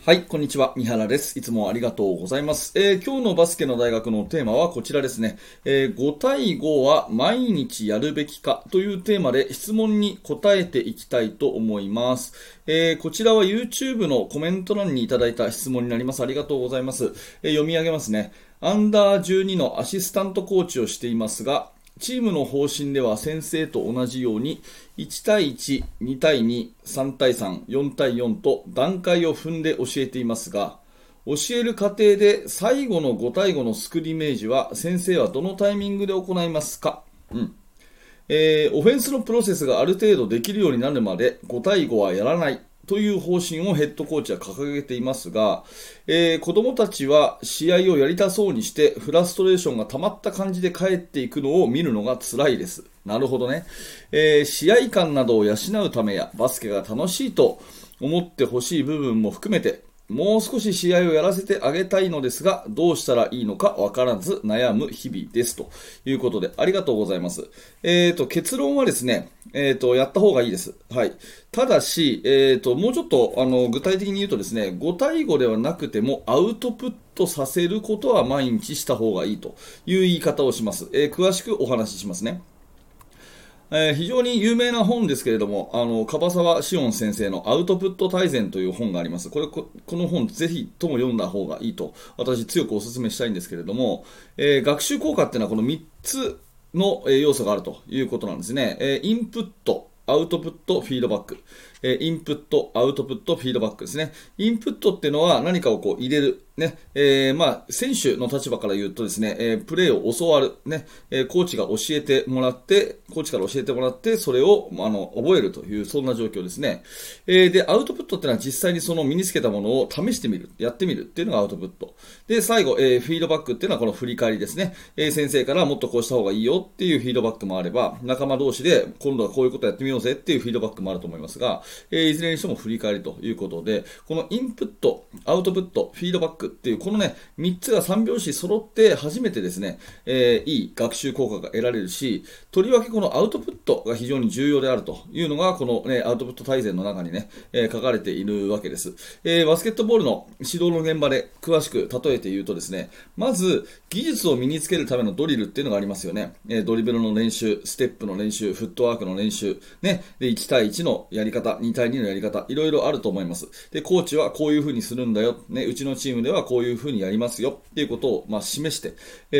はい、こんにちは。三原です。いつもありがとうございます。今日のバスケの大学のテーマはこちらですね。5対5は毎日やるべきかというテーマで質問に答えていきたいと思います。こちらは YouTube のコメント欄にいただいた質問になります。ありがとうございます。読み上げますね。アンダー12のアシスタントコーチをしていますが、チームの方針では先生と同じように1対1、2対2、3対3、4対4と段階を踏んで教えていますが、教える過程で最後の5対5のスクリメージは先生はどのタイミングで行いますか？オフェンスのプロセスがある程度できるようになるまで5対5はやらないという方針をヘッドコーチは掲げていますが、子供たちは試合をやりたそうにしてフラストレーションが溜まった感じで帰っていくのを見るのが辛いです。なるほどね。試合感などを養うためやバスケが楽しいと思ってほしい部分も含めてもう少し試合をやらせてあげたいのですが、どうしたらいいのかわからず悩む日々です。ということで、ありがとうございます。結論はですね、やった方がいいです。はい。ただし、もうちょっと、具体的に言うとですね、5対5ではなくても、アウトプットさせることは毎日した方がいいという言い方をします。詳しくお話ししますね。非常に有名な本ですけれども、樺沢志音先生のアウトプット大全という本があります。この本ぜひとも読んだ方がいいと私強くお勧めしたいんですけれども、学習効果っていうのはこの3つの要素があるということなんですね。インプット、アウトプット、フィードバック。インプット、アウトプット、フィードバックですね。インプットっていうのは何かをこう入れる。ね。選手の立場から言うとですね、プレーを教わる。ね。コーチが教えてもらって、コーチから教えてもらって、それを、覚えるという、そんな状況ですね。で、アウトプットっていうのは実際にその身につけたものを試してみる、やってみるっていうのがアウトプット。で、最後、フィードバックっていうのはこの振り返りですね。先生からもっとこうした方がいいよっていうフィードバックもあれば、仲間同士で今度はこういうことやってみようぜっていうフィードバックもあると思いますが、いずれにしても振り返りということで、このインプット、アウトプット、フィードバックっていう、このね、3つが3拍子揃って初めてですね、いい学習効果が得られるし、とりわけこのアウトプットが非常に重要であるというのが、この、ね、アウトプット大全の中にね、書かれているわけです。バスケットボールの指導の現場で詳しく例えて言うとですね、まず技術を身につけるためのドリルっていうのがありますよね。ドリブルの練習、ステップの練習、フットワークの練習、ね、で1対1のやり方、2対2のやり方、いろいろあると思います。で、コーチはこういう風にするんだよ、ね、うちのチームではこういう風にやりますよっていうことを、示して、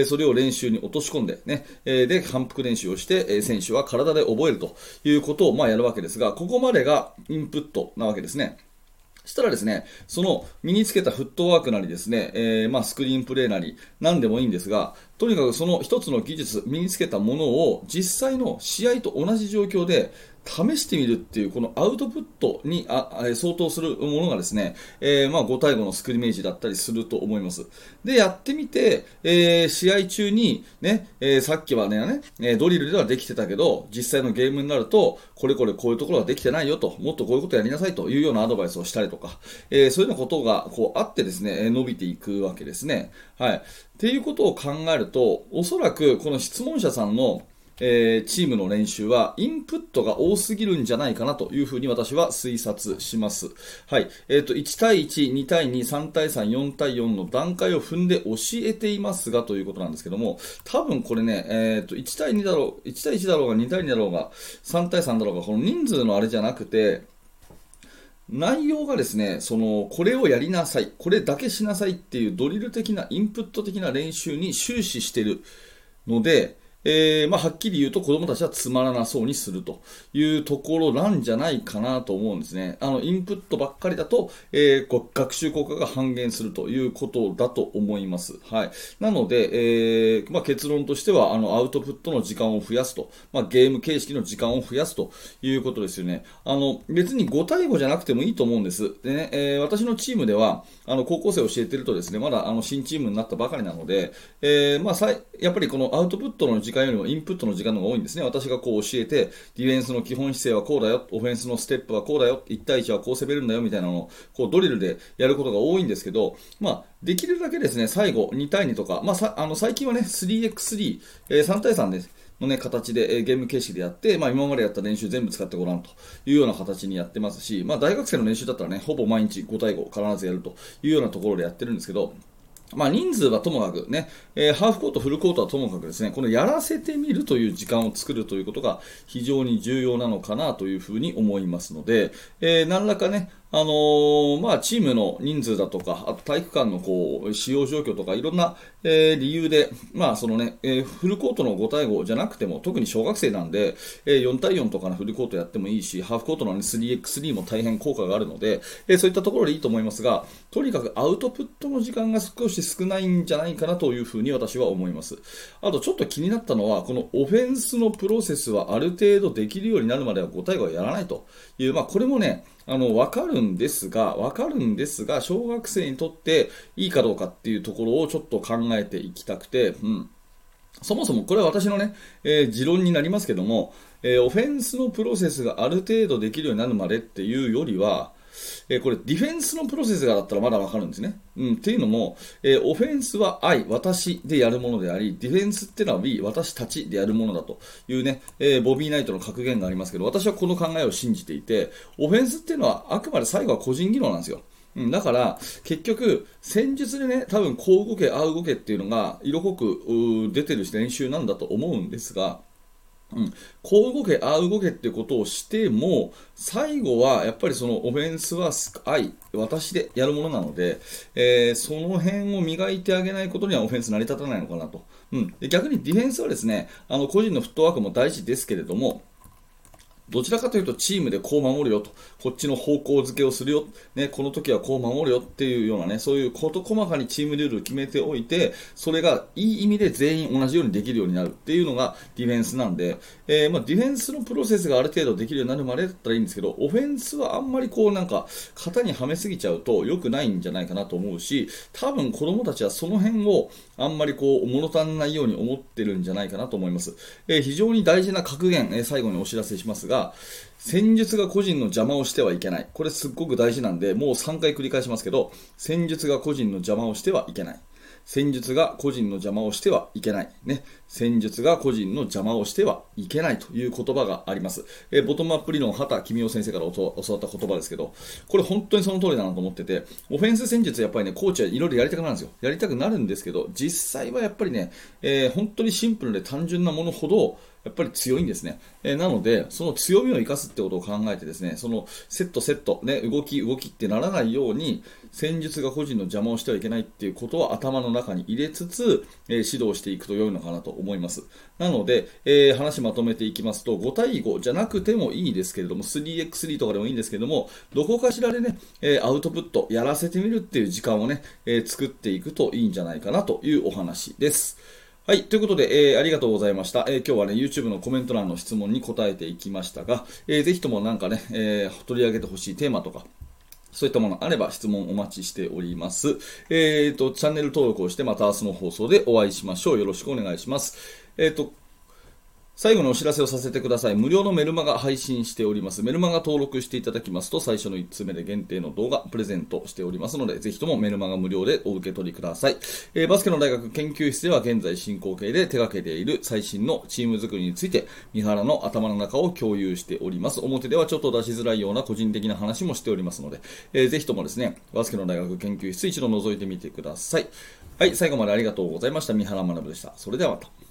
それを練習に落とし込んで、ね、で、反復練習をして、選手は体で覚えるということを、やるわけですが、ここまでがインプットなわけですね。したらですね、その身につけたフットワークなりですね、スクリーンプレーなり何でもいいんですが、とにかくその一つの技術、身につけたものを実際の試合と同じ状況で試してみるっていうこのアウトプットに相当するものがですね、5対5のスクリメージだったりすると思います。で、やってみて、試合中にね、さっきはね、ドリルではできてたけど、実際のゲームになると、これこれこういうところはできてないよと、もっとこういうことやりなさいというようなアドバイスをしたりとか、そういうようなことがこうあってですね、伸びていくわけですね。はい。っていうことを考えると、おそらくこの質問者さんのチームの練習はインプットが多すぎるんじゃないかなというふうに私は推察します。はい。1対1、2対2、3対3、4対4の段階を踏んで教えていますがということなんですけども、多分これね、1対2だろう、1対1だろうが2対2だろうが、3対3だろうが、この人数のあれじゃなくて、内容がですね、これをやりなさい、これだけしなさいっていうドリル的な、インプット的な練習に終始しているので、はっきり言うと子供たちはつまらなそうにするというところなんじゃないかなと思うんですね。インプットばっかりだと、学習効果が半減するということだと思います。はい。なので、結論としては、アウトプットの時間を増やすと、ゲーム形式の時間を増やすということですよね。別に5対5じゃなくてもいいと思うんです。でね、私のチームでは、高校生を教えているとですね、まだ新チームになったばかりなので、やっぱりこのアウトプットの時間よりもインプットの時間の方が多いんですね。私がこう教えて、ディフェンスの基本姿勢はこうだよ、オフェンスのステップはこうだよ、1対1はこう攻めるんだよみたいなのをこうドリルでやることが多いんですけど、できるだけですね、最後2対2とか、最近はね、3x3、3対3です。 のね、形で、ゲーム形式でやって、今までやった練習全部使ってごらんというような形にやってますし、大学生の練習だったらね、ほぼ毎日5対5必ずやるというようなところでやってるんですけど、人数はともかくね、ハーフコート、フルコートはともかくですね、このやらせてみるという時間を作るということが非常に重要なのかなというふうに思いますので、何らかね、チームの人数だとか、あと体育館の使用状況とか、いろんな、理由で、フルコートの5対5じゃなくても、特に小学生なんで、4対4とかのフルコートやってもいいし、ハーフコートの、3x3 も大変効果があるので、そういったところでいいと思いますが、とにかくアウトプットの時間が少し少ないんじゃないかなというふうに私は思います。あとちょっと気になったのは、このオフェンスのプロセスはある程度できるようになるまでは5対5はやらないという、これもね、わかるんですが、小学生にとっていいかどうかっていうところをちょっと考えていきたくて、そもそもこれは私のね、持論になりますけども、オフェンスのプロセスがある程度できるようになるまでっていうよりは、これディフェンスのプロセスがだったらまだわかるんですね。っていうのも、オフェンスは私でやるものであり、ディフェンスっていうのは私たちでやるものだというね、ボビーナイトの格言がありますけど、私はこの考えを信じていて、オフェンスっていうのはあくまで最後は個人技能なんですよ。だから、結局、戦術でね、多分こう動け、ああ動けっていうのが色濃く出てる練習なんだと思うんですが、こう動け、ああ動けっていうことをしても、最後はやっぱりそのオフェンスは私でやるものなので、その辺を磨いてあげないことにはオフェンス成り立たないのかなと。で逆にディフェンスはですね、個人のフットワークも大事ですけれども、どちらかというとチームでこう守るよと、こっちの方向付けをするよ、この時はこう守るよっていうようなね、そういう事細かにチームルールを決めておいて、それがいい意味で全員同じようにできるようになるっていうのがディフェンスなんで、ディフェンスのプロセスがある程度できるようになるまでだったらいいんですけど、オフェンスはあんまり型にはめすぎちゃうと良くないんじゃないかなと思うし、多分子供たちはその辺をあんまり物足んないように思ってるんじゃないかなと思います。非常に大事な格言、最後にお知らせしますが、戦術が個人の邪魔をしてはいけない。これすっごく大事なんで、もう3回繰り返しますけど、戦術が個人の邪魔をしてはいけない。戦術が個人の邪魔をしてはいけない。戦術が個人の邪魔をしてはいけないという言葉があります。ボトムアップ理論、畑公夫先生から教わった言葉ですけど、これ本当にその通りだなと思ってて、オフェンス戦術やっぱりね、コーチはいろいろやりたくなるんですよ。やりたくなるんですけど、実際はやっぱりね、本当にシンプルで単純なものほど、やっぱり強いんですね。なので、その強みを生かすってことを考えてですね、そのセット、動きってならないように、戦術が個人の邪魔をしてはいけないっていうことは頭の中に入れつつ、指導していくと良いのかなと思います。なので、話まとめていきますと、5対5じゃなくてもいいですけれども、3x3 とかでもいいんですけれども、どこかしらでね、アウトプット、やらせてみるっていう時間をね、作っていくといいんじゃないかなというお話です。はい。ということで、ありがとうございました。今日はね、YouTube のコメント欄の質問に答えていきましたが、ぜひともなんかね、取り上げてほしいテーマとか、そういったものあれば質問お待ちしております。チャンネル登録をしてまた明日の放送でお会いしましょう。よろしくお願いします。最後のお知らせをさせてください。無料のメルマガ配信しております。メルマガ登録していただきますと、最初の1つ目で限定の動画プレゼントしておりますので、ぜひともメルマガ無料でお受け取りください。バスケの大学研究室では現在進行形で手掛けている最新のチーム作りについて、三原の頭の中を共有しております。表ではちょっと出しづらいような個人的な話もしておりますので、ぜひともですね、バスケの大学研究室一度覗いてみてください。はい、最後までありがとうございました。三原学でした。それではまた。